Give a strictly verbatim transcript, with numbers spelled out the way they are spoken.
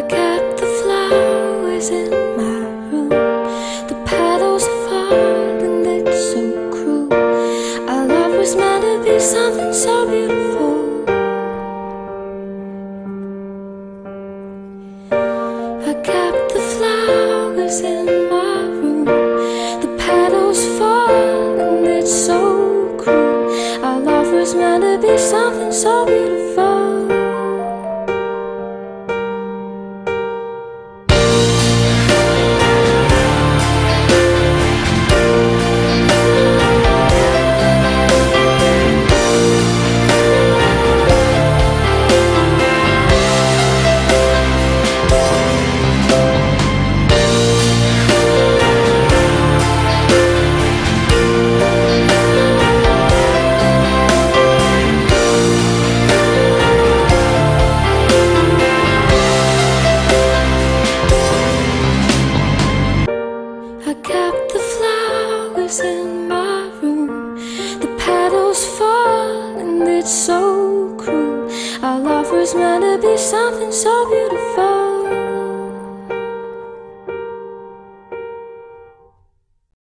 I kept the flowers in my room. The petals fall and it's so cruel. Our love was meant to be something so beautiful. I kept the flowers in my room. The petals fall and it's so cruel. Our love was meant to be something so beautiful. I kept the flowers in my room. The petals fall and it's so